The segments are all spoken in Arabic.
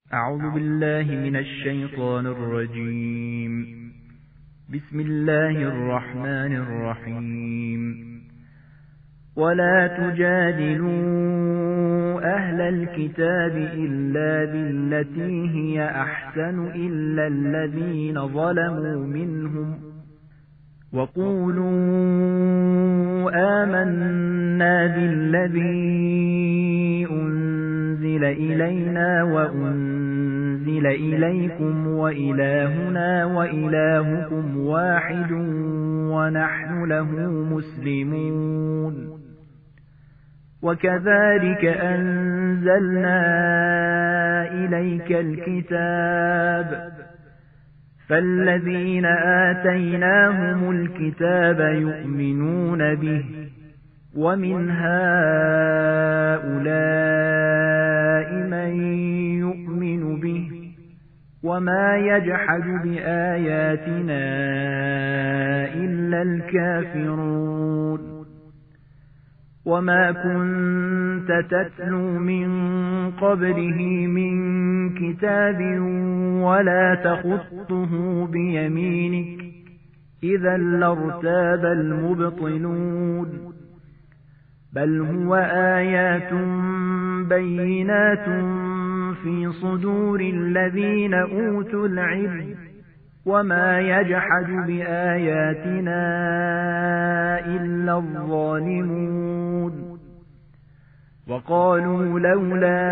أعوذ بالله من الشيطان الرجيم. بسم الله الرحمن الرحيم. ولا تجادلوا أهل الكتاب إلا بالتي هي أحسن إلا الذين ظلموا منهم وقولوا آمنا بالذي أنزل إلينا وأنزل إليكم وإلهنا وإلهكم واحد ونحن له مسلمون. وكذلك أنزلنا إليك الكتاب فالذين آتيناهم الكتاب يؤمنون به ومن هؤلاء من يؤمن به وما يجحد بآياتنا إلا الكافرون. وما كنت تتلو من قبله من كتاب ولا تخطه بيمينك إذا لارتاب المبطلون. بل هو آيات بينات في صدور الذين أوتوا العلم وما يجحد بآياتنا إلا الظالمون. وقالوا لولا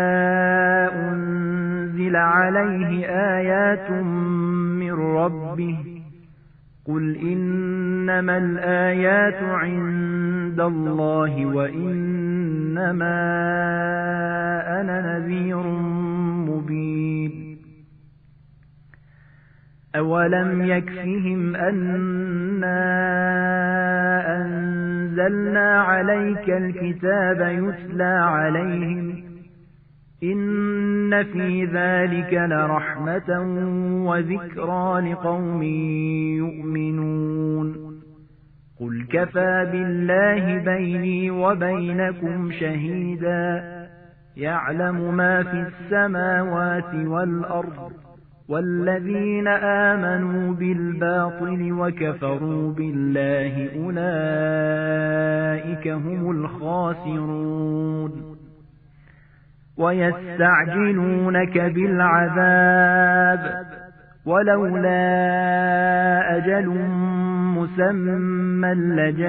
أنزل عليه آيات من ربه قل إنما الآيات عند الله وإنما أنا نذير مبين. أولم يكفهم أنا أنزلنا عليك الكتاب يتلى عليهم إن في ذلك لرحمة وذكرى لقوم يؤمنون. قل كفى بالله بيني وبينكم شهيدا يعلم ما في السماوات والأرض والذين آمنوا بالباطل وكفروا بالله أولئك هم الخاسرون. ويستعجلونك بالعذاب ولولا أجل مسمى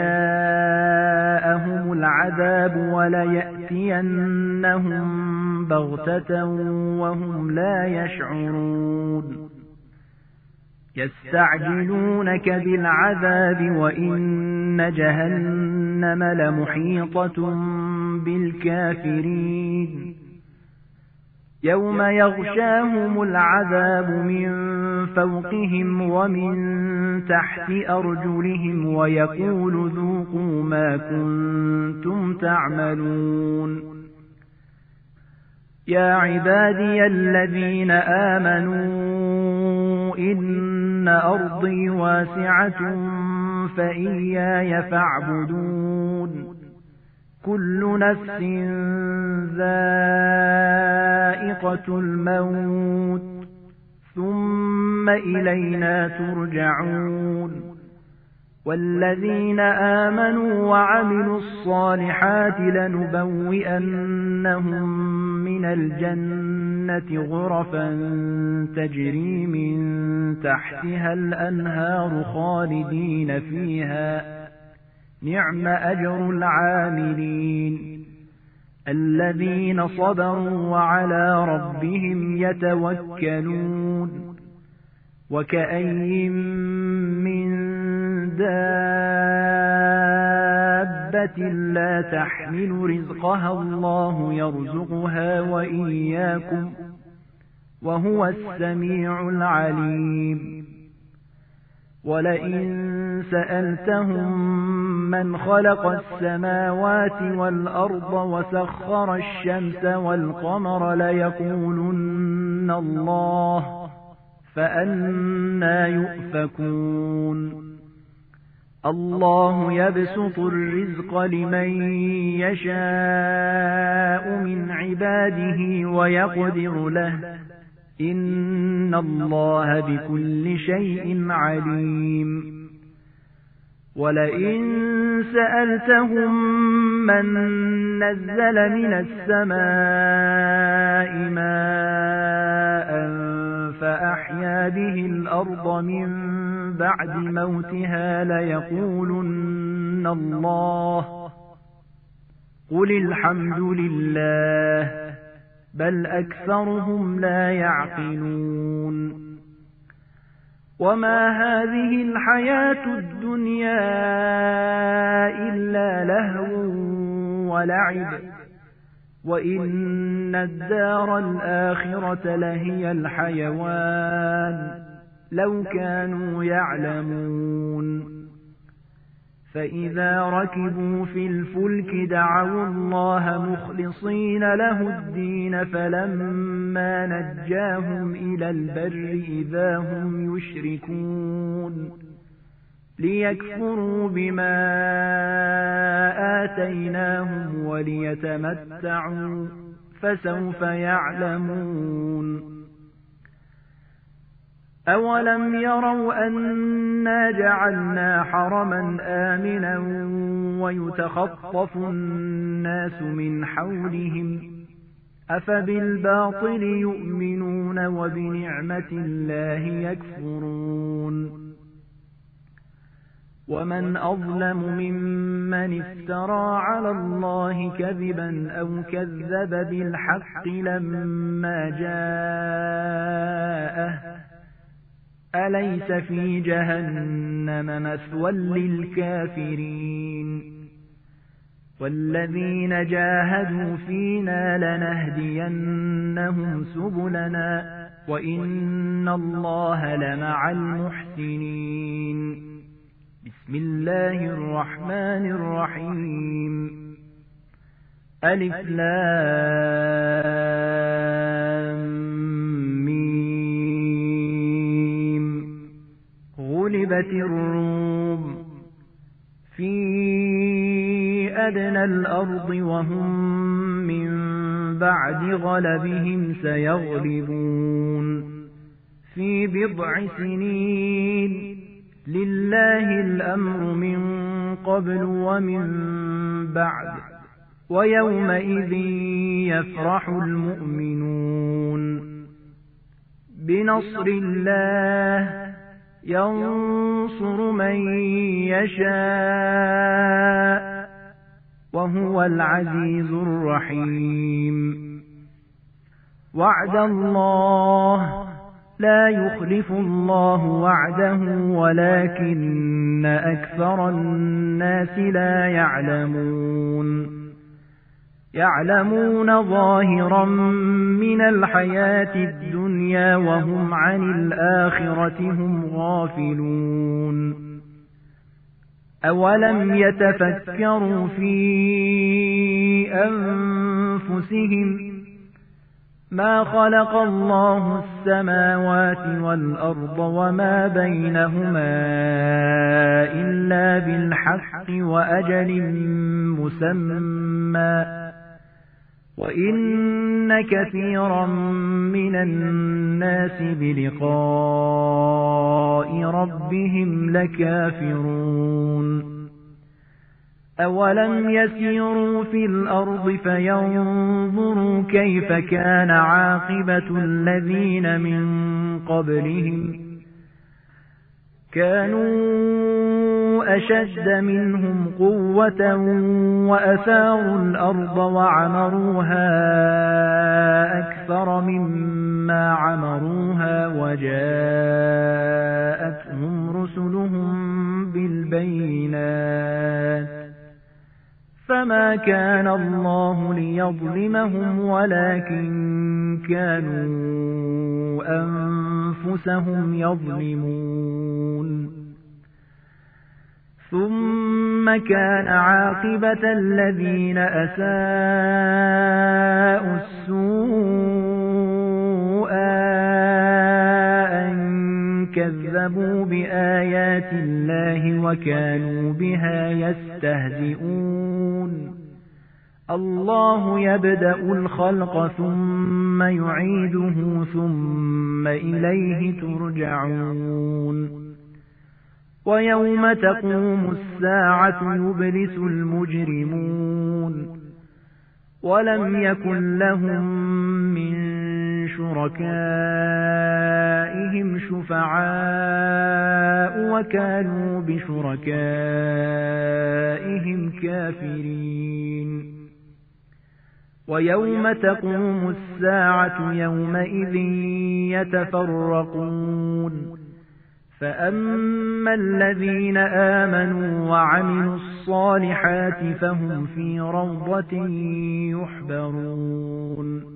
لجاءهم العذاب وليأتينهم بغتة وهم لا يشعرون. يستعجلونك بالعذاب وإن جهنم لمحيطة بالكافرين. يوم يغشاهم العذاب من فوقهم ومن تحت أرجلهم ويقول ذوقوا ما كنتم تعملون. يا عبادي الذين آمنوا إن أرضي واسعة فإياي فاعبدون. كل نفس ذائقة الموت ثم إلينا ترجعون. والذين آمنوا وعملوا الصالحات لنبوئنهم من الجنة غرفا تجري من تحتها الأنهار خالدين فيها نعم أجر العاملين. الذين صبروا وعلى ربهم يتوكلون. وكأي من دابة لا تحمل رزقها الله يرزقها وإياكم وهو السميع العليم. ولئن سألتهم من خلق السماوات والأرض وسخر الشمس والقمر ليقولن الله فأنى يؤفكون. الله يبسط الرزق لمن يشاء من عباده ويقدر له إن الله بكل شيء عليم ولئن سألتهم من نزل من السماء ماء فأحيا به الأرض من بعد موتها ليقولن الله قل الحمد لله بل أكثرهم لا يعقلون وما هذه الحياة الدنيا إلا لهو ولعب وإن الدار الآخرة لهي الحيوان لو كانوا يعلمون فإذا ركبوا في الفلك دعوا الله مخلصين له الدين فلما نجاهم إلى البر إذا هم يشركون ليكفروا بما آتيناهم وليتمتعوا فسوف يعلمون أولم يروا أنا جعلنا حرما آمنا ويتخطف الناس من حولهم أفبالباطل يؤمنون وبنعمة الله يكفرون ومن أظلم ممن افترى على الله كذبا أو كذب بالحق لما جاءه أليس في جهنم مثوى للكافرين والذين جاهدوا فينا لنهدينهم سبلنا وإن الله لمع المحسنين بسم الله الرحمن الرحيم ألف لام غلبت الروم في أدنى الأرض وهم من بعد غلبهم سيغلبون في بضع سنين لله الأمر من قبل ومن بعد ويومئذ يفرح المؤمنون بنصر الله ينصر من يشاء وهو العزيز الرحيم وعد الله لا يخلف الله وعده ولكن أكثر الناس لا يعلمون ظاهرا من الحياة الدنيا وهم عن الآخرة هم غافلون أولم يتفكروا في أنفسهم ما خلق الله السماوات والأرض وما بينهما إلا بالحق وأجل مسمى وإن كثيرا من الناس بلقاء ربهم لكافرون أولم يسيروا في الأرض فينظروا كيف كان عاقبة الذين من قبلهم كانوا أشد منهم قوة وأثاروا الأرض وعمروها أكثر مما عمروها وجاءتهم رسلهم بالبينات فما كان الله ليظلمهم ولكن كانوا أنفسهم يظلمون ثم كان عاقبة الذين أساءوا السوء أن كذبوا بآيات الله وكانوا بها يستهزئون الله يبدأ الخلق ثم يعيده ثم إليه ترجعون ويوم تقوم الساعة يبلس المجرمون ولم يكن لهم من شركائهم شفعاء وكانوا بشركائهم كافرين ويوم تقوم الساعة يومئذ يتفرقون فأما الذين آمنوا وعملوا الصالحات فهم في روضة يحبرون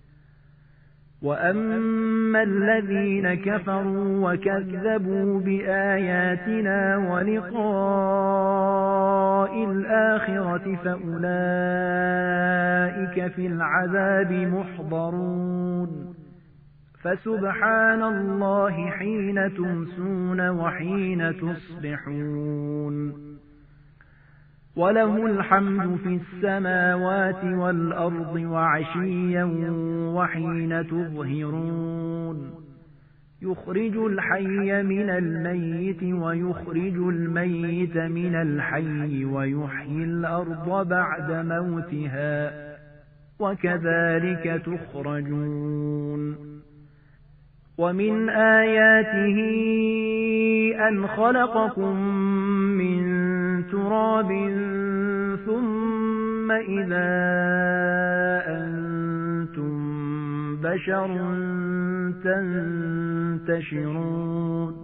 وأما الذين كفروا وكذبوا بآياتنا ولقاء الآخرة فأولئك في العذاب محضرون فسبحان الله حين تمسون وحين تصبحون وله الحمد في السماوات والأرض وعشيا وحين تظهرون يخرج الحي من الميت ويخرج الميت من الحي ويحيي الأرض بعد موتها وكذلك تخرجون ومن آياته أن خلقكم من تراب ثم إذا أنتم بشر تنتشرون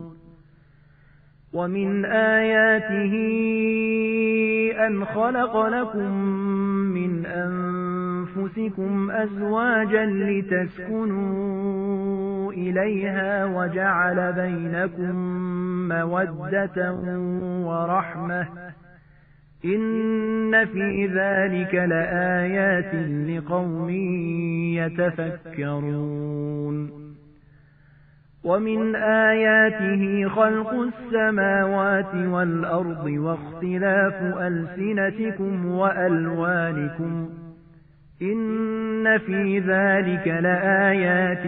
ومن آياته أن خلق لكم من أنفسكم أزواجا لتسكنوا إليها وجعل بينكم مودة ورحمة إن في ذلك لآيات لقوم يتفكرون ومن آياته خلق السماوات والأرض واختلاف ألسنتكم وألوانكم إن في ذلك لآيات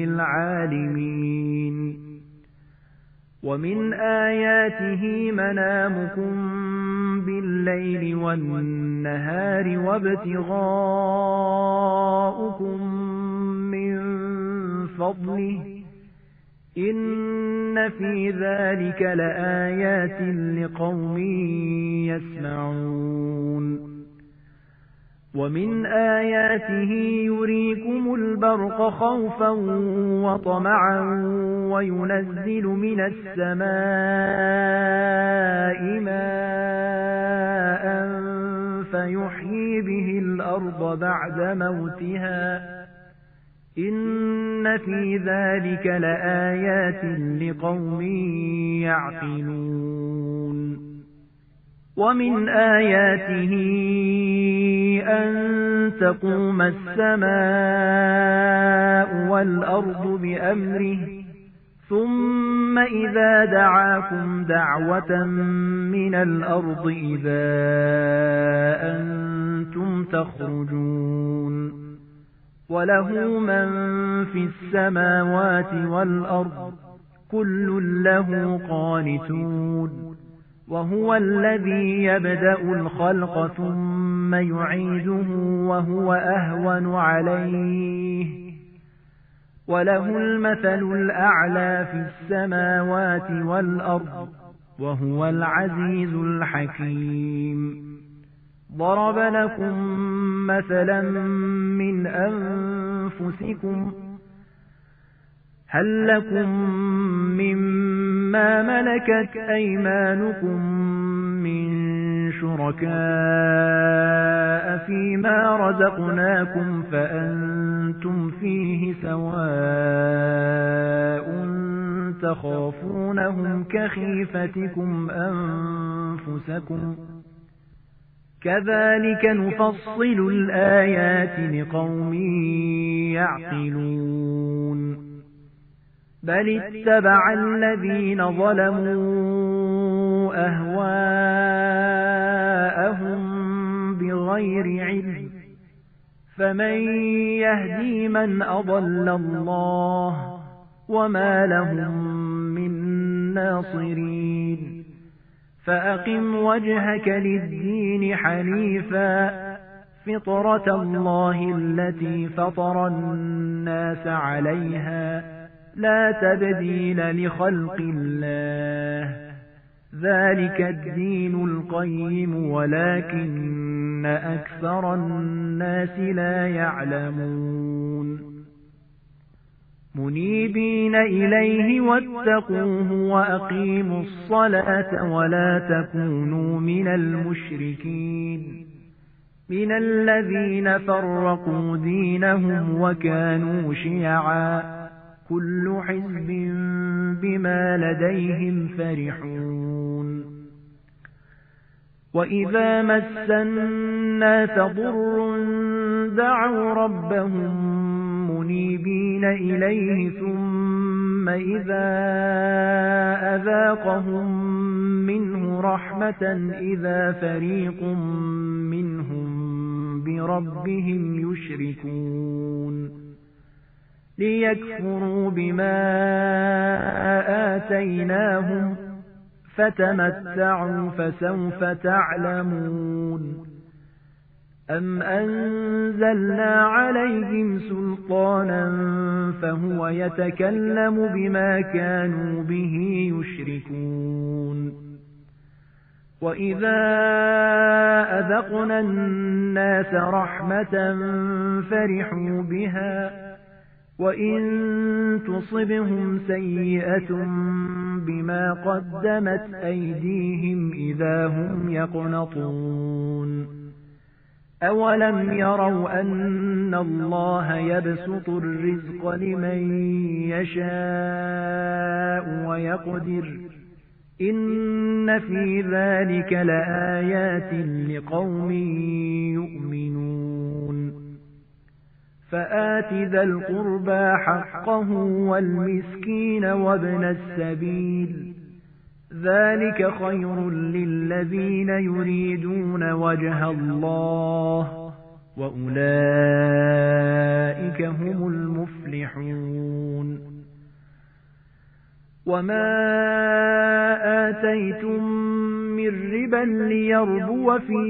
للعالمين ومن آياته منامكم بالليل والنهار وابتغاؤكم من فضله إن في ذلك لآيات لقوم يسمعون ومن آياته يريكم البرق خوفا وطمعا وينزل من السماء ماء فيحيي به الأرض بعد موتها إن في ذلك لآيات لقوم يعقلون ومن آياته أن تقوم السماء والأرض بأمره ثم إذا دعاكم دعوة من الأرض إذا أنتم تخرجون وله من في السماوات والأرض كل له قانتون وهو الذي يبدأ الخلق ثم يعيده وهو أهون عليه وله المثل الأعلى في السماوات والأرض وهو العزيز الحكيم ضرب لكم مثلا من أنفسكم هل لكم مما ملكت أيمانكم من شركاء فيما رزقناكم فأنتم فيه سواء تخافونهم كخيفتكم أنفسكم كذلك نفصل الآيات لقوم يعقلون بل اتبع الذين ظلموا أهواءهم بغير علم فمن يهدي من أضل الله وما لهم من ناصرين فأقم وجهك للدين حنيفا فطرة الله التي فطر الناس عليها لا تبديل لخلق الله ذلك الدين القيم ولكن أكثر الناس لا يعلمون منيبين إليه واتقوه وأقيموا الصلاة ولا تكونوا من المشركين من الذين فرقوا دينهم وكانوا شيعا كل حزب بما لديهم فرحون وإذا مس الناس ضر دعوا ربهم منيبين إليه ثم إذا أذاقهم منه رحمة إذا فريق منهم بربهم يشركون ليكفروا بما آتيناهم فتمتعوا فسوف تعلمون أم أنزلنا عليهم سلطانا فهو يتكلم بما كانوا به يشركون وإذا أذقنا الناس رحمة فرحوا بها وإن تصبهم سيئة بما قدمت أيديهم إذا هم يقنطون أولم يروا أن الله يبسط الرزق لمن يشاء ويقدر إن في ذلك لآيات لقوم يؤمنون فآت ذا القربى حقه والمسكين وابن السبيل ذلك خير للذين يريدون وجه الله وأولئك هم المفلحون وما آتيتم من ربا ليربو في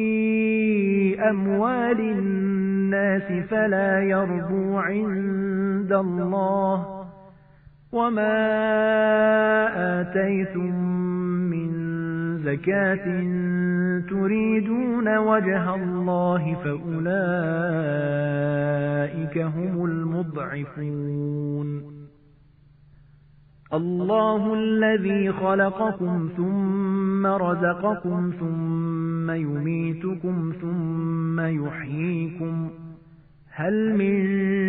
أموال الناس فلا يربو عند الله وما آتيتم من زكاة تريدون وجه الله فأولئك هم المضعفون الله الذي خلقكم ثم رزقكم ثم يميتكم ثم يحييكم هل من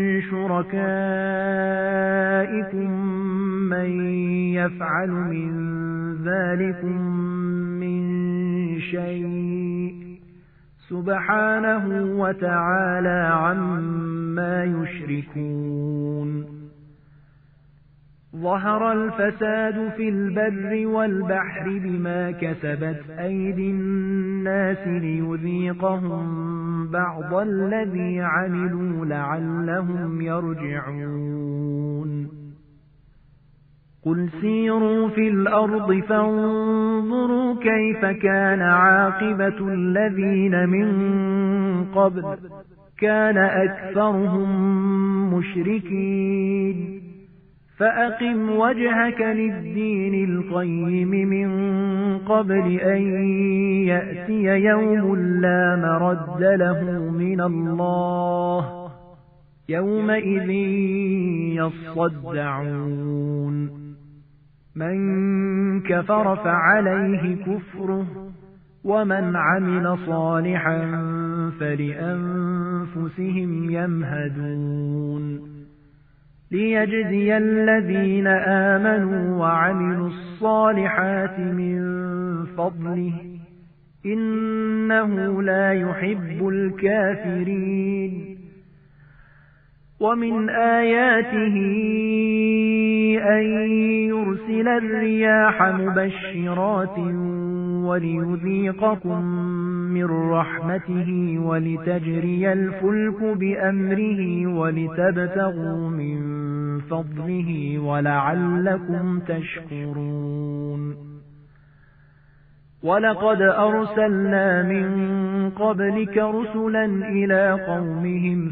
شركائكم من يفعل من ذلكم من شيء سبحانه وتعالى عما يشركون ظهر الفساد في البر والبحر بما كسبت أيدي الناس ليذيقهم بعض الذي عملوا لعلهم يرجعون قل سيروا في الأرض فانظروا كيف كان عاقبة الذين من قبل كان أكثرهم مشركين فأقم وجهك للدين القيم من قبل أن يأتي يوم لا مرد له من الله يومئذ يصدعون من كفر فعليه كفره ومن عمل صالحا فلأنفسهم يمهدون ليجزي الذين آمنوا وعملوا الصالحات من فضله إنه لا يحب الكافرين ومن آياته أن يرسل الرياح مبشرات وليذيقكم من رحمته ولتجري الفلك بأمره ولتبتغوا من فضله ولعلكم تشكرون ولقد أرسلنا من قبلك رسلا إلى قومهم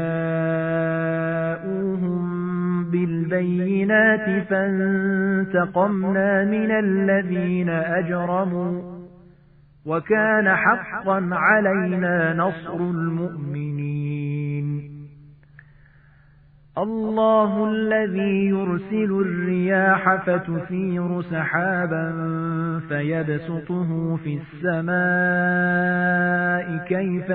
فجاءوهم بالبينات فانتقمنا من الذين أجرموا وكان حقا علينا نصر المؤمنين الله الذي يرسل الرياح فتثير سحابا فيبسطه في السماء كيف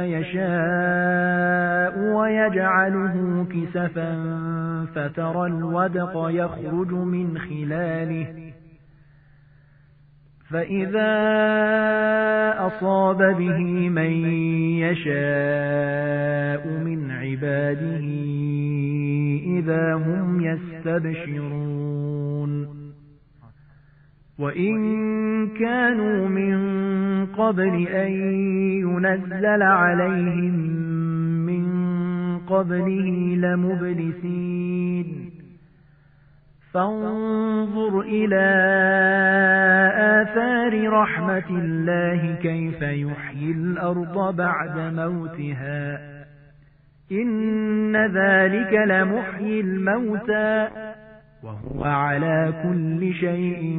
يشاء ويجعله كسفا فترى الودق يخرج من خلاله فإذا أصاب به من يشاء من عباده إذا هم يستبشرون وإن كانوا من قبل أن ينزل عليهم من قبله لمبلسين فانظر إلى آثار رحمة الله كيف يحيي الأرض بعد موتها إن ذلك لمحيي الموتى وهو على كل شيء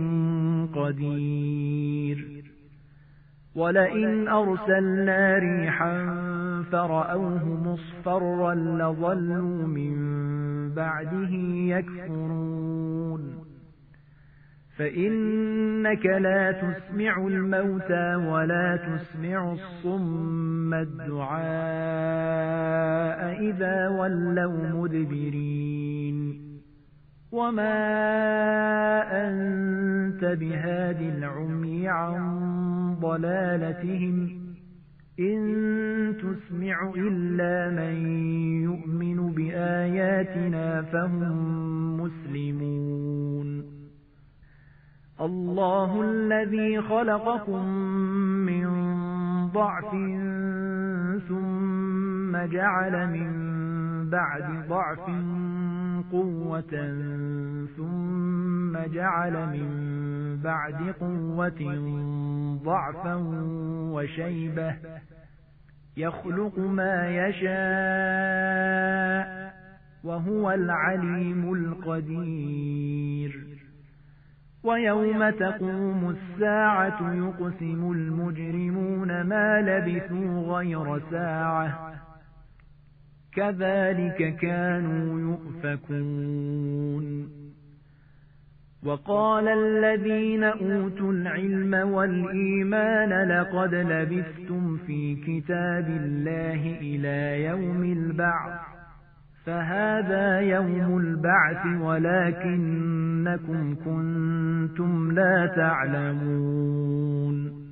قدير ولئن أرسلنا ريحا فرأوه مصفرا لظلوا من بعده يكفرون فإنك لا تسمع الموتى ولا تسمع الصم الدعاء إذا ولوا مدبرين وما أنت بهاد العمي عن ضلالتهم إن تسمع إلا من يؤمن بآياتنا فهم مسلمون الله الذي خلقكم من ضعف ثم جعل من بعد ضعف قوة ثم جعل من بعد قوة ضعفا وشيبة يخلق ما يشاء وهو العليم القدير ويوم تقوم الساعة يقسم المجرمون ما لبثوا غير ساعة كذلك كانوا يؤفكون وقال الذين أوتوا العلم والإيمان لقد لبثتم في كتاب الله إلى يوم البعث فهذا يوم البعث ولكنكم كنتم لا تعلمون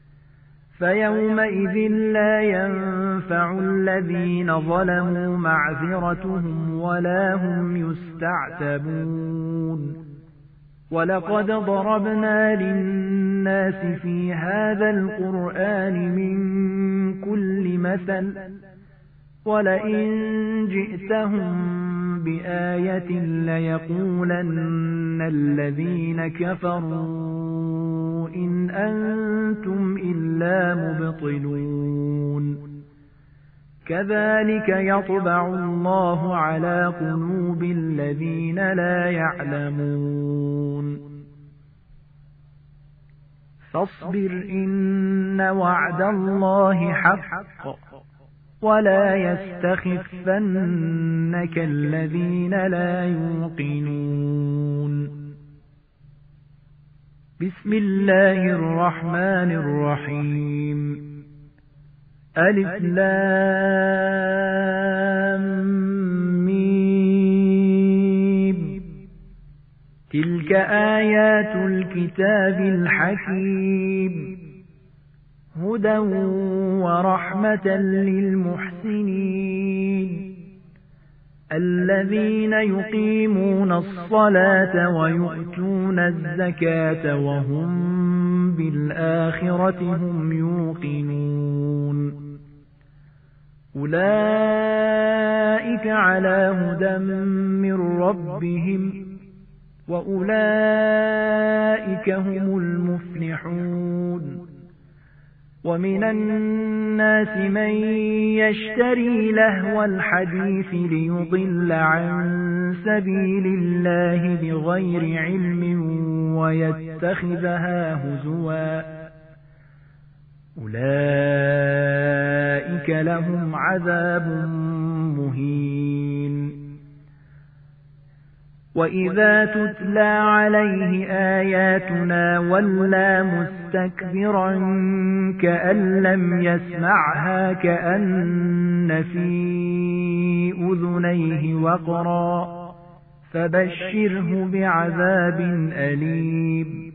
فيومئذ لا ينفع الذين ظلموا معذرتهم ولا هم يستعتبون ولقد ضربنا للناس في هذا القرآن من كل مثل ولئن جئتهم بآية ليقولن الذين كفروا إن أنتم إلا مبطلون كذلك يطبع الله على قلوب الذين لا يعلمون فاصبر إن وعد الله حق ولا يستخفنك الذين لا يوقنون بسم الله الرحمن الرحيم ألف لام ميم تلك آيات الكتاب الحكيم هدى ورحمة للمحسنين الذين يقيمون الصلاة ويؤتون الزكاة وهم بالآخرة هم يوقنون أولئك على هدى من ربهم وأولئك هم المفلحون ومن الناس من يشتري لهو الحديث ليضل عن سبيل الله بغير علم ويتخذها هزوا أولئك لهم عذاب مهين وإذا تتلى عليه آياتنا ولى مستكبرا كأن لم يسمعها كأن في أذنيه وقرا فبشره بعذاب أليم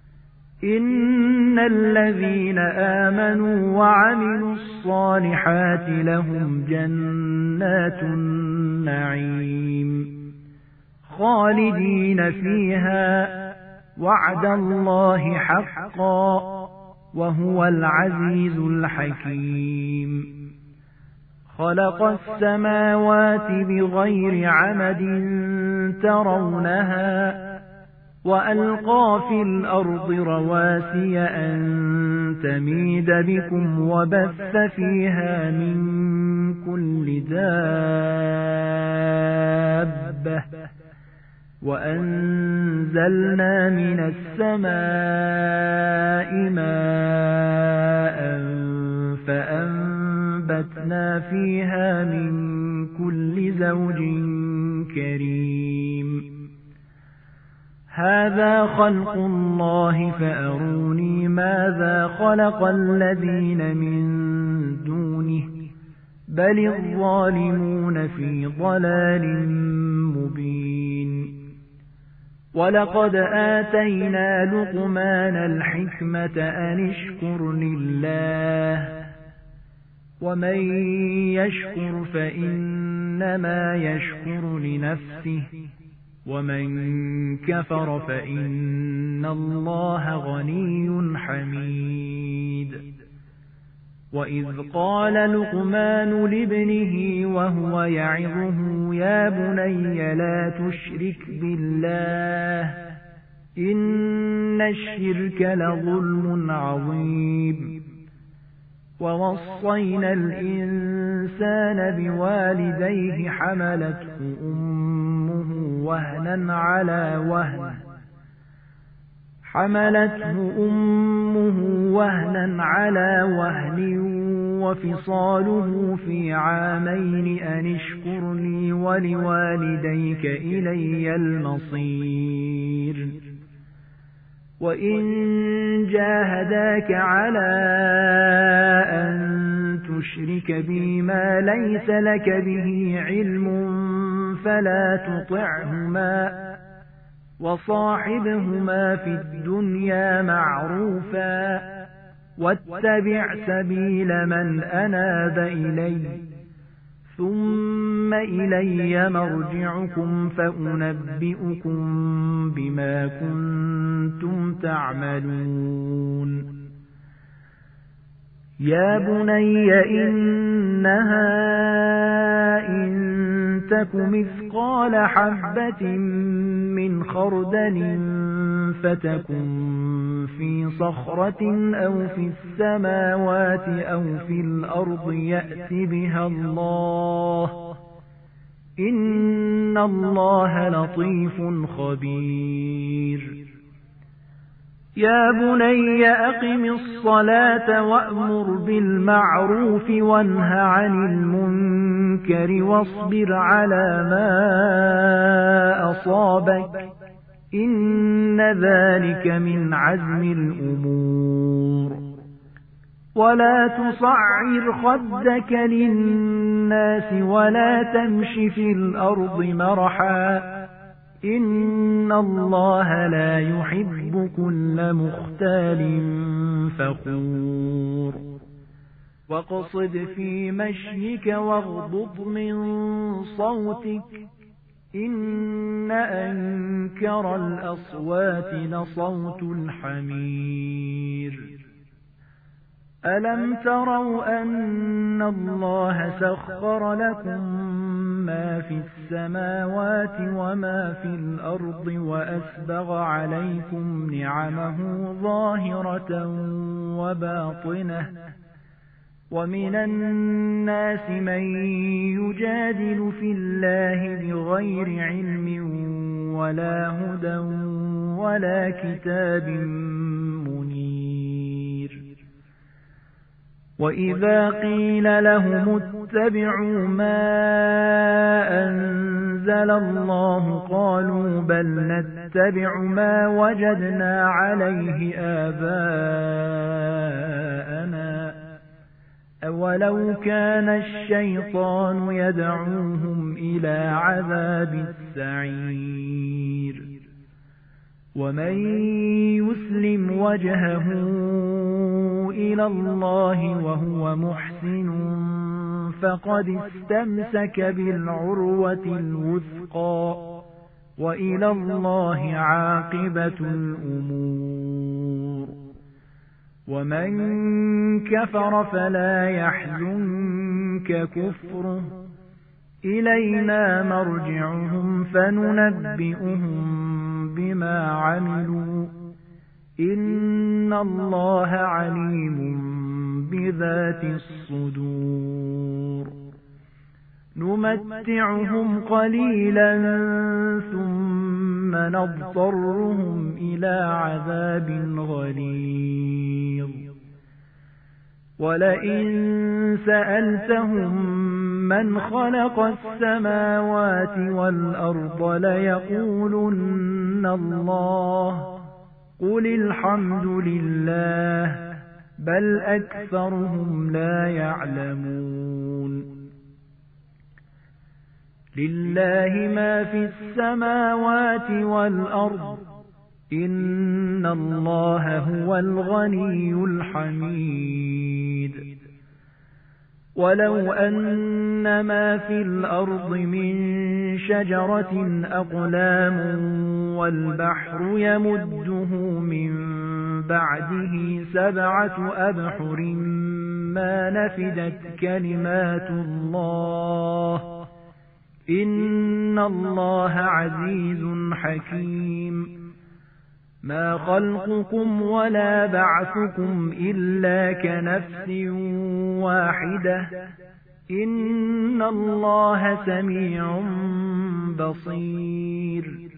إن الذين آمنوا وعملوا الصالحات لهم جنات النعيم خالدين فيها وعد الله حقا وهو العزيز الحكيم خلق السماوات بغير عمد ترونها وألقى في الأرض رواسي أن تميد بكم وبث فيها من كل دابة وأنزلنا من السماء ماء فأنبتنا فيها من كل زوج كريم هذا خلق الله فأروني ماذا خلق الذين من دونه بل الظالمون في ضلال مبين ولقد آتينا لقمان الحكمة أن اشكر لله ومن يشكر فإنما يشكر لنفسه ومن كفر فإن الله غني حميد وإذ قال لقمان لابنه وهو يعظه يا بني لا تشرك بالله إن الشرك لظلم عظيم ووصينا الإنسان بوالديه حملته أمه وهنا على وهن وفصاله في عامين أن اشكر لي ولوالديك إلي المصير وإن جاهداك على أن تشرك بي ما ليس لك به علم فلا تطعهما وصاحبهما في الدنيا معروفا واتبع سبيل من أناب إلي ثم إلي مرجعكم فأنبئكم بما كنتم تعملون يا بني إنها إن تك مثقال حبة من خردل فتكن في صخرة أو في السماوات أو في الأرض يأت بها الله إن الله لطيف خبير يا بني أقم الصلاة وأمر بالمعروف وانه عن المنكر واصبر على ما أصابك إن ذلك من عزم الأمور ولا تصعر خدك للناس ولا تمش في الأرض مرحا إن الله لا يحب كل مختال فخور واقصد في مشيك واغضض من صوتك إن أنكر الأصوات لصوت الحمير ألم تروا أن الله سخر لكم ما في السماوات وما في الأرض وأسبغ عليكم نعمه ظاهرة وباطنة ومن الناس من يجادل في الله بغير علم ولا هدى ولا كتاب منير وإذا قيل لهم اتبعوا ما أنزل الله قالوا بل نتبع ما وجدنا عليه آباءنا أولو كان الشيطان يدعوهم إلى عذاب السعير ومن يسلم وجهه إلى الله وهو محسن فقد استمسك بالعروة الوثقى وإلى الله عاقبة الأمور ومن كفر فلا يحزنك كفره إلينا مرجعهم فننبئهم بما عملوا إن الله عليم بذات الصدور نمتعهم قليلا ثم نضطرهم إلى عذاب غليظ ولئن سألتهم من خلق السماوات والأرض ليقولن الله قل الحمد لله بل أكثرهم لا يعلمون لله ما في السماوات والأرض إن الله هو الغني الحميد ولو أن ما في الأرض من شجرة أقلام والبحر يمده من بعده 7 أبحر ما نفدت كلمات الله إن الله عزيز حكيم ما خلقكم ولا بعثكم إلا كنفس واحدة إن الله سميع بصير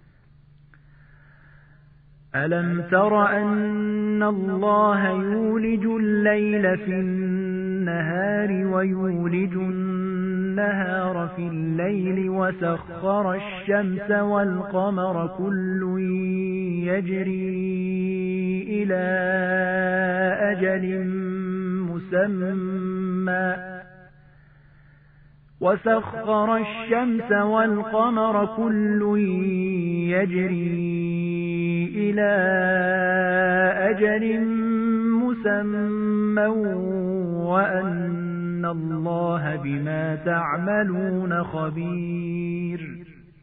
ألم تر أن الله يولج الليل في النهار ويولج النهار في الليل وسخر الشمس والقمر كل يجري إلى أجل مسمى وسخر الشمس والقمر كل يجري إلى أجل مسمى وأن الله بما تعملون خبير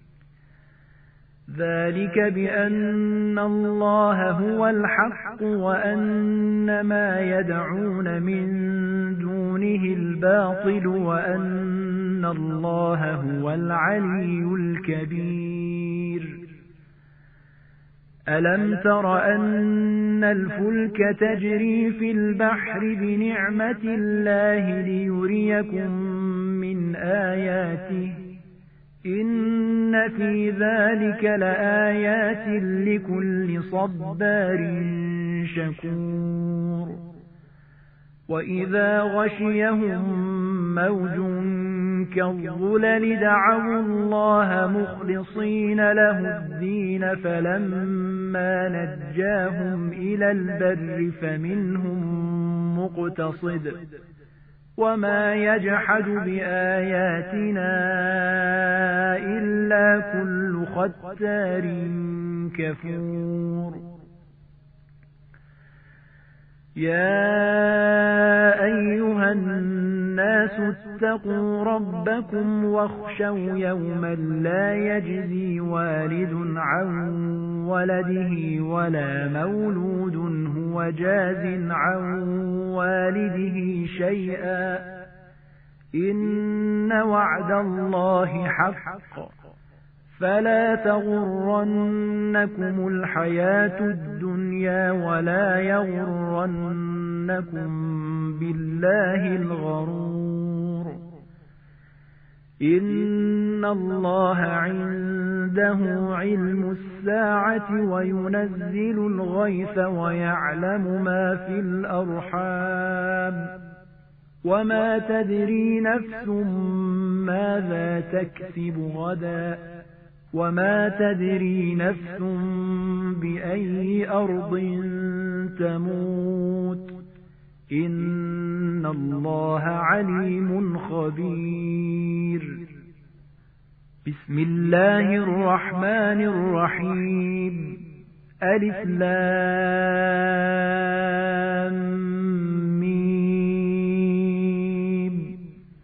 ذلك بأن الله هو الحق وأن ما يدعون من دونه الباطل وأن الله هو العلي الكبير ألم تر أن الفلك تجري في البحر بنعمة الله ليريكم من آياته إن في ذلك لآيات لكل صبار شكور وإذا غشيهم موج كالظلل دعوا الله مخلصين له الدين فلما نجاهم إلى البر فمنهم مقتصد وما يجحد بآياتنا إلا كل ختار كفور يا أيها الناس اتقوا ربكم واخشوا يوما لا يجزي والد عن ولده ولا مولود هو جاز عن والده شيئا إن وعد الله حق فلا تغرنكم الحياة الدنيا ولا يغرنكم بالله الغرور إن الله عنده علم الساعة وينزل الغيث ويعلم ما في الأرحام وما تدري نفس ماذا تكسب غدا وما تدري نفس بأي أرض تموت إن الله عليم خبير بسم الله الرحمن الرحيم ألف لام ميم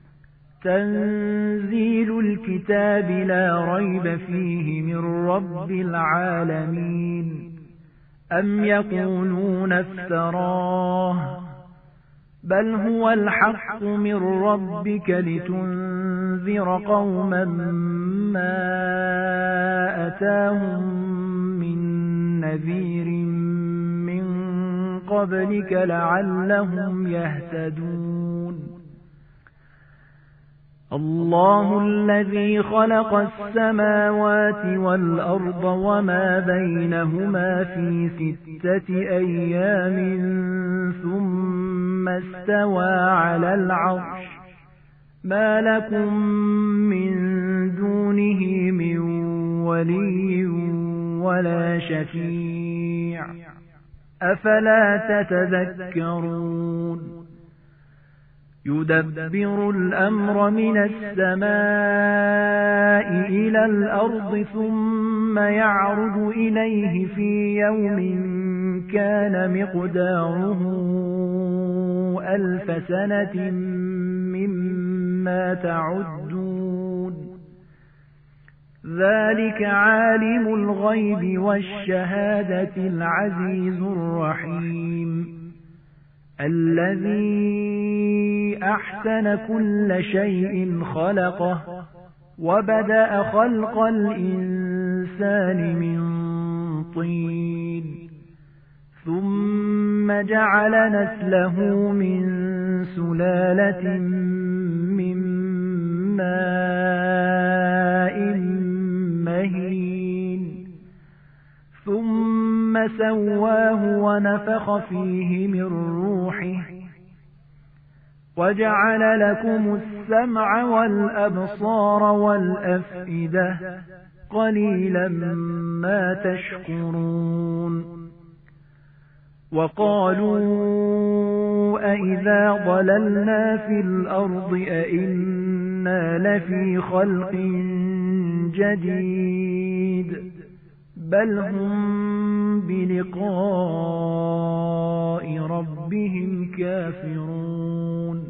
تنزيل الكتاب لا ريب فيه من رب العالمين أم يقولون افتراه بل هو الحق من ربك لتنذر قوما ما أتاهم من نذير من قبلك لعلهم يهتدون الله الذي خلق السماوات والأرض وما بينهما في 6 أيام ثم استوى على العرش ما لكم من دونه من ولي ولا شفيع أفلا تتذكرون يدبر الأمر من السماء إلى الأرض ثم يعرج إليه في يوم كان مقداره 1000 سنة مما تعدون ذلك عالم الغيب والشهادة العزيز الرحيم الذي أحسن كل شيء خلقه وبدأ خلق الإنسان من طين ثم جعل نسله من سلالة من ماء مهين ثم سواه ونفخ فيه من روحه وجعل لكم السمع والأبصار والأفئدة قليلا ما تشكرون وقالوا أئذا ضللنا في الأرض أئنا لفي خلق جديد بل هم بلقاء ربهم كافرون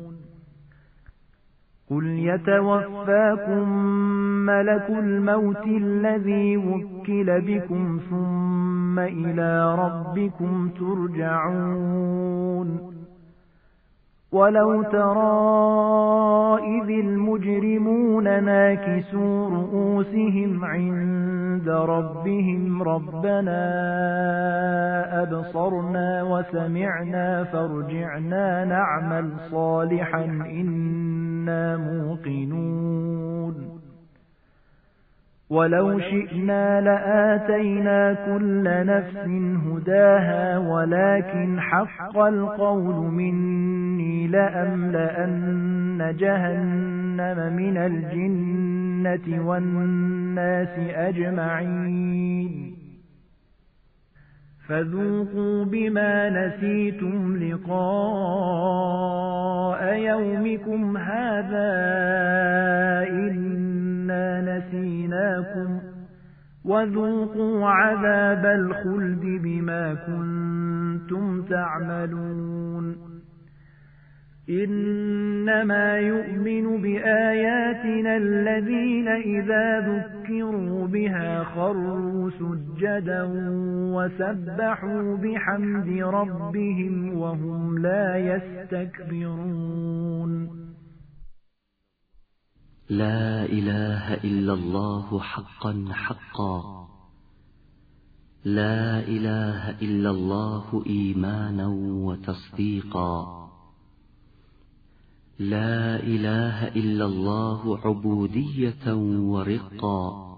قل يتوفاكم ملك الموت الذي وكل بكم ثم إلى ربكم ترجعون ولو ترى إذ المجرمون ناكسوا رؤوسهم عند ربهم ربنا أبصرنا وسمعنا فارجعنا نعمل صالحا إنا موقنون ولو شئنا لآتينا كل نفس هداها ولكن حق القول مني لأملأن جهنم من الجنة والناس أجمعين فذوقوا بما نسيتم لقاء يومكم هذا إنا نسيناكم وذوقوا عذاب الخلد بما كنتم تعملون إنما يؤمن بآياتنا الذين إذا ذكروا بها خروا سجدا وسبحوا بحمد ربهم وهم لا يستكبرون لا إله إلا الله حقا حقا، لا إله إلا الله إيمانا وتصديقا، لا إله إلا الله عبودية ورقا،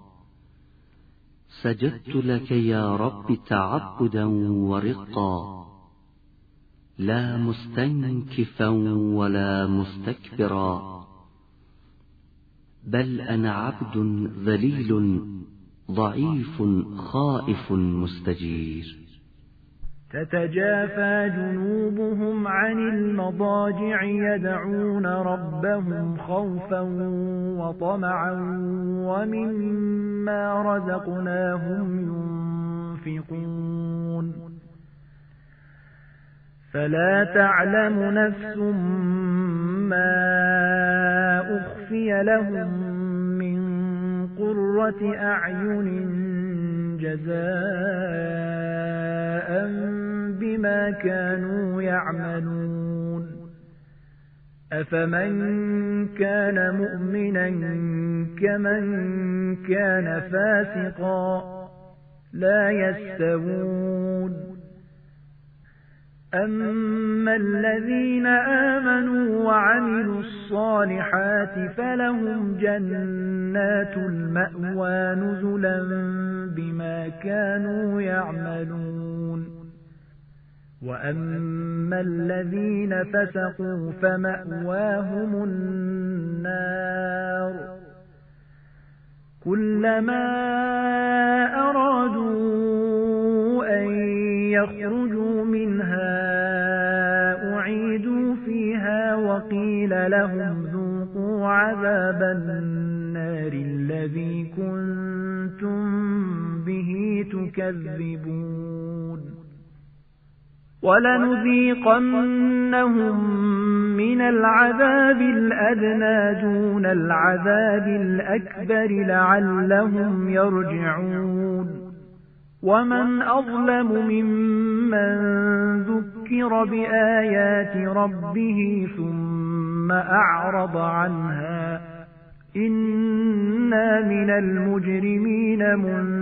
سجدت لك يا رب تعبدا ورقا، لا مستنكفا ولا مستكبرا، بل أنا عبد ذليل ضعيف خائف مستجير. تتجافى جنوبهم عن المضاجع يدعون ربهم خوفا وطمعا ومما رزقناهم ينفقون فلا تعلم نفس ما أخفي لهم من قرة أعين جزاء بما كانوا يعملون أفمن كان مؤمنا كمن كان فاسقا لا يستوون أما الذين آمنوا وعملوا الصالحات فلهم جنات المأوى نزلا بما كانوا يعملون وأما الذين فسقوا فمأواهم النار كلما أرادوا أن يخرجوا منها أعيدوا فيها وقيل لهم ذوقوا عذاب النار الذي كنتم به تكذبون ولنذيقنهم من العذاب الأدنى دون العذاب الأكبر لعلهم يرجعون ومن أظلم ممن ذكر بآيات ربه ثم أعرض عنها إنا من المجرمين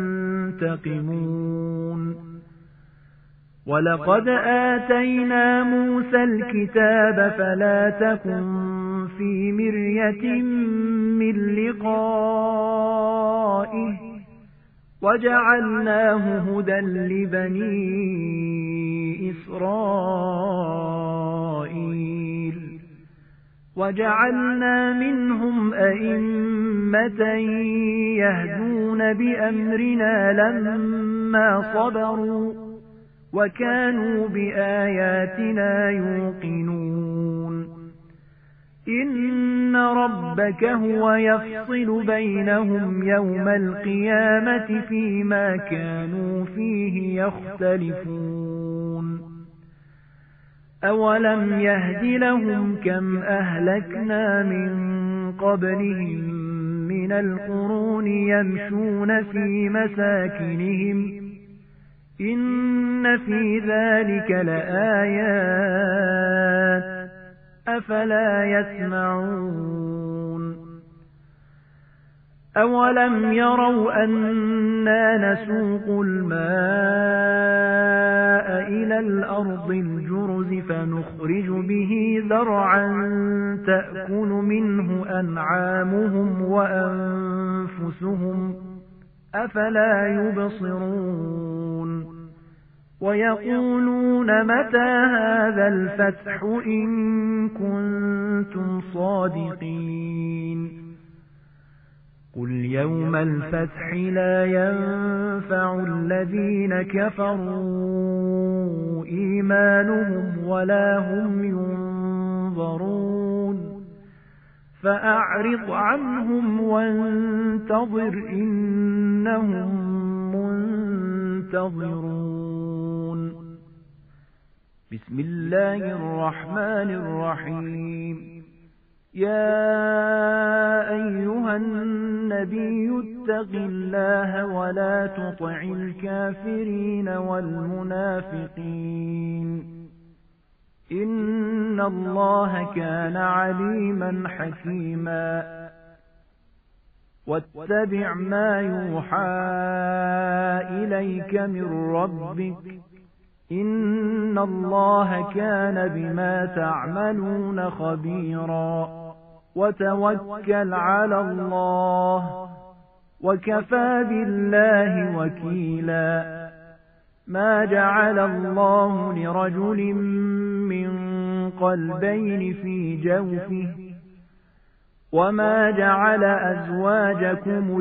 منتقمون ولقد آتينا موسى الكتاب فلا تكن في مرية من لقائه وجعلناه هدى لبني إسرائيل وجعلنا منهم أئمة يهدون بأمرنا لما صبروا وكانوا بآياتنا يوقنون إن ربك هو يفصل بينهم يوم القيامة فيما كانوا فيه يختلفون أولم يهد لهم كم أهلكنا من قبلهم من القرون يمشون في مساكنهم إن في ذلك لآيات أفلا يسمعون أولم يروا أنا نسوق الماء إلى الأرض الجرز فنخرج به زرعا تأكل منه أنعامهم وأنفسهم أفلا يبصرون ويقولون متى هذا الفتح إن كنتم صادقين قل يوم الفتح لا ينفع الذين كفروا إيمانهم ولا هم ينظرون فأعرض عنهم وانتظر إنهم ينتظرون. بسم الله الرحمن الرحيم. يا أيها النبي اتق الله ولا تطع الكافرين والمنافقين إن الله كان عليما حكيما. واتبع ما يوحى إليك من ربك إن الله كان بما تعملون خبيرا. وتوكل على الله وكفى بالله وكيلا. ما جعل الله لرجل من قلبين في جوفه وما جعل أزواجكم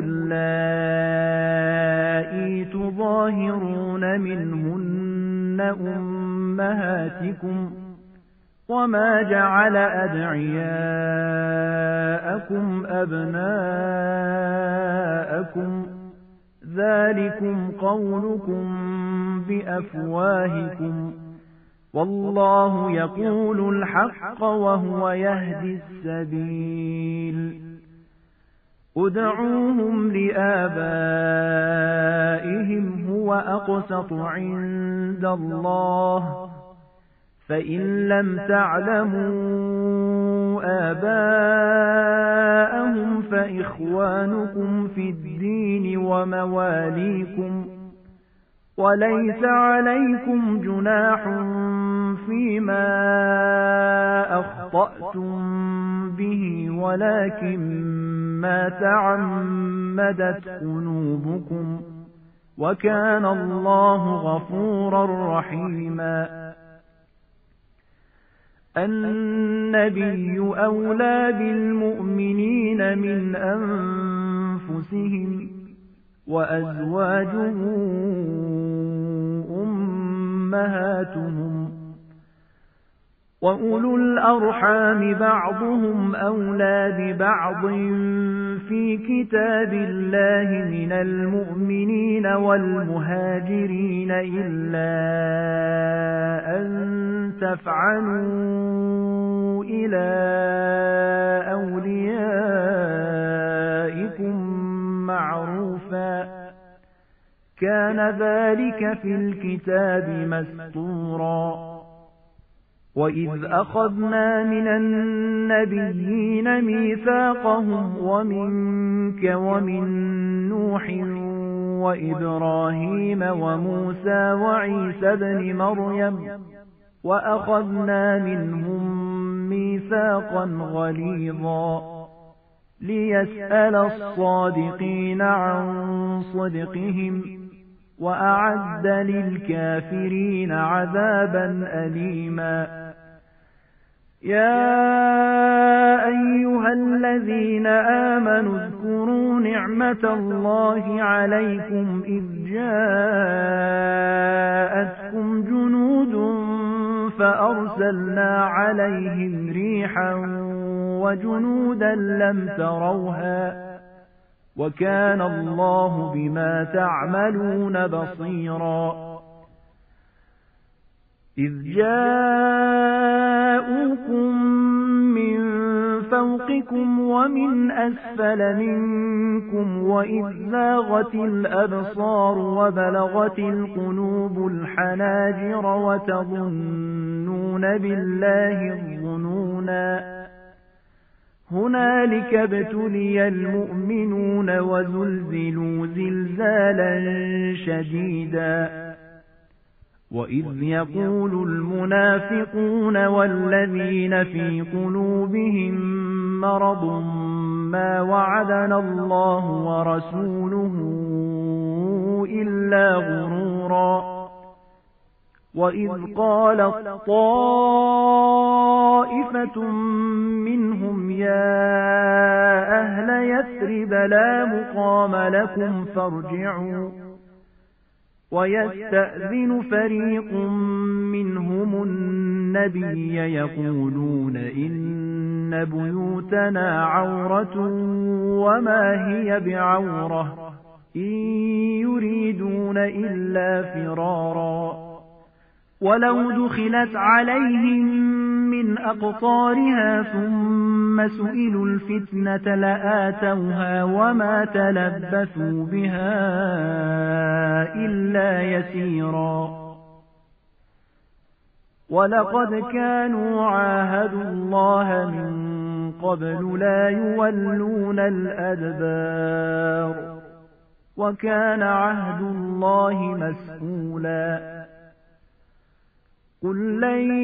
اللائي تظاهرون منهن أمهاتكم وما جعل أدعياءكم أبناءكم ذلكم قولكم بأفواهكم والله يقول الحق وهو يهدي السبيل. ادعوهم لآبائهم هو أقسط عند الله فإن لم تعلموا آباءهم فإخوانكم في الدين ومواليكم وليس عليكم جناح فيما أخطأتم به ولكن ما تعمدت قلوبكم وكان الله غفورا رحيما. النبي أولى بالمؤمنين من أنفسهم وأزواجه أمهاتهم وأولو الأرحام بعضهم أولى ببعض في كتاب الله من المؤمنين والمهاجرين إلا أن تفعلوا إلى أوليائكم معروفا كان ذلك في الكتاب مسطورا. وإذ أخذنا من النبيين ميثاقهم ومنك ومن نوح وإبراهيم وموسى وعيسى ابن مريم وأخذنا منهم ميثاقا غليظا ليسأل الصادقين عن صدقهم وأعد للكافرين عذابا أليما. يا أيها الذين آمنوا اذكروا نعمة الله عليكم إذ جاءتكم جنود فأرسلنا عليهم ريحا وجنودا لم تروها وكان الله بما تعملون بصيرا. إذ جاءوكم من فوقكم ومن أسفل منكم وإذ زاغت الأبصار وبلغت القلوب الحناجر وتظنون بالله الظنونا. هنالك ابتلي المؤمنون وزلزلوا زلزالا شديدا. وإذ يقول المنافقون والذين في قلوبهم مرض ما وعدنا الله ورسوله إلا غرورا. وإذ قالت طائفة منهم يا أهل يثرب لا مقام لكم فارجعوا ويستأذن فريق منهم النبي يقولون إن بيوتنا عورة وما هي بعورة إن يريدون إلا فرارا ولو دخلت عليهم من أقطارها ثم سئلوا الفتنة لآتوها وما تلبثوا بها إلا يسيرا ولقد كانوا عاهدوا الله من قبل لا يولون الأدبار وكان عهد الله مسئولا قل لن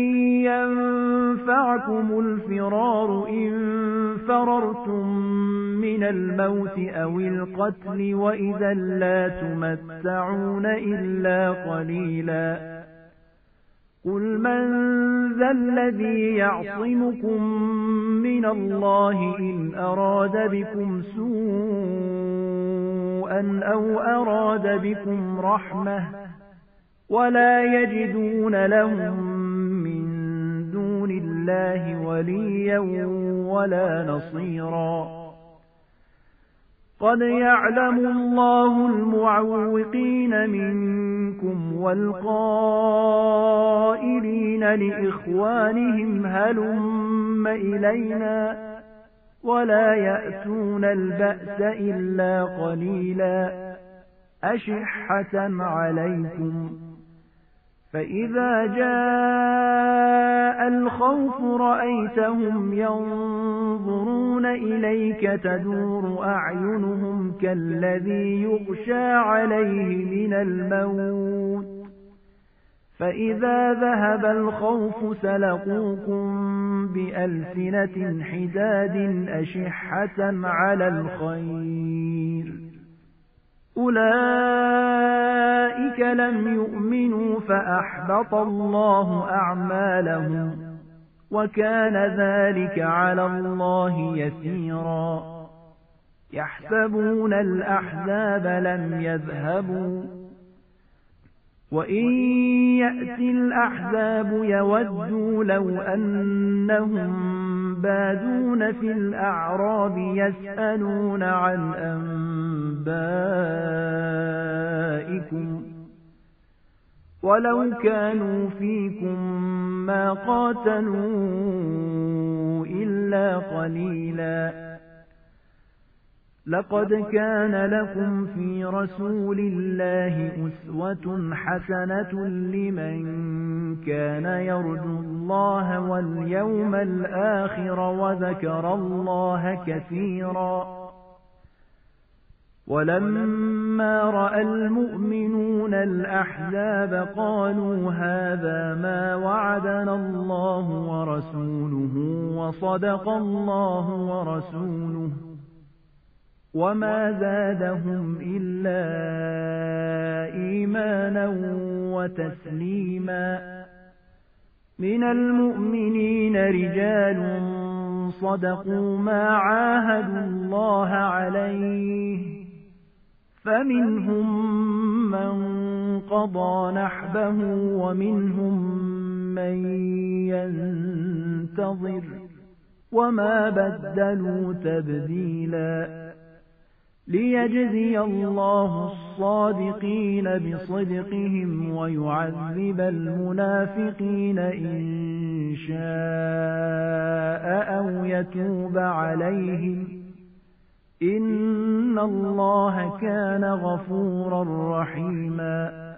ينفعكم الفرار إن فررتم من الموت أو القتل وإذا لا تمتعون إلا قليلا قل من ذا الذي يعصمكم من الله إن أراد بكم سوءا أو أراد بكم رحمة ولا يجدون لهم من دون الله وليا ولا نصيرا قد يعلم الله المعوقين منكم والقائلين لإخوانهم هلم إلينا ولا يأتون البأس إلا قليلا أشحة عليكم فإذا جاء الخوف رأيتهم ينظرون إليك تدور أعينهم كالذي يغشى عليه من الموت فإذا ذهب الخوف سلقوكم بألسنة حداد أشحة على الخير أولئك لم يؤمنوا فأحبط الله أعمالهم وكان ذلك على الله يسيرا يحسبون الأحزاب لم يذهبوا وإن يأتي الأحزاب يودوا لو أنهم بادون في الأعراب يسألون عن أنبائكم ولو كانوا فيكم ما قاتلوا إلا قليلا لقد كان لكم في رسول الله أسوة حسنة لمن كان يرجو الله واليوم الآخر وذكر الله كثيرا ولما رأى المؤمنون الأحزاب قالوا هذا ما وعدنا الله ورسوله وصدق الله ورسوله وما زادهم إلا إيمانا وتسليما من المؤمنين رجال صدقوا ما عاهدوا الله عليه فمنهم من قضى نحبه ومنهم من ينتظر وما بدلوا تبديلا ليجزي الله الصادقين بصدقهم ويعذب المنافقين إن شاء أو يتوب عليهم إن الله كان غفورا رحيما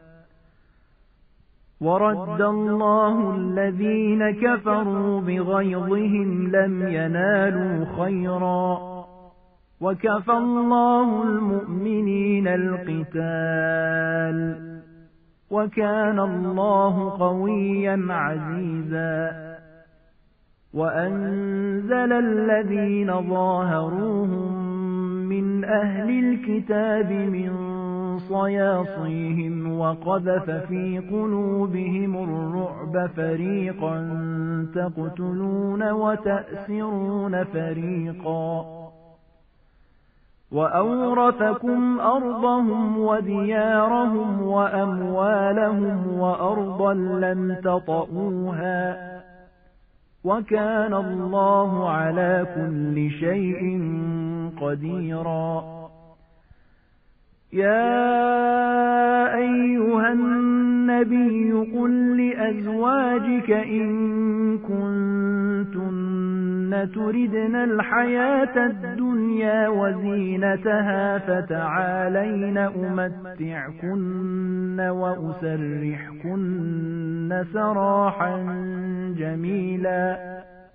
ورد الله الذين كفروا بغيظهم لم ينالوا خيرا وكفى الله المؤمنين القتال وكان الله قويا عزيزا وأنزل الذين ظاهروهم من أهل الكتاب من صياصيهم وقذف في قلوبهم الرعب فريقا تقتلون وتأسرون فريقا وأورثكم أرضهم وديارهم وأموالهم وأرضا لم تطئوها وكان الله على كل شيء قديرا يا النبي قل لأزواجك إن كنتن تردن الحياة الدنيا وزينتها فتعالين أمتعكن وأسرحكن سراحا جميلا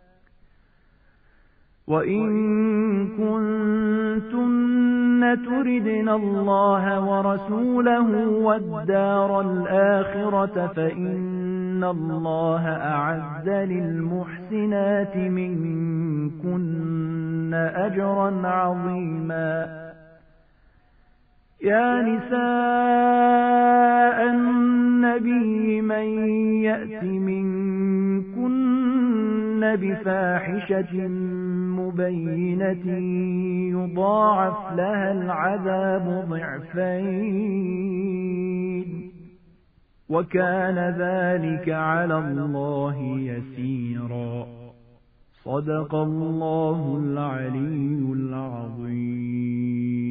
وإن كنتن تردن الله ورسوله والدار الآخرة فإن الله أعد للمحسنات منكن أجرا عظيما يا نساء النبي من يأت منكن بفاحشة مبينة يضاعف لها العذاب ضعفين وكان ذلك على الله يسيرا صدق الله العلي العظيم.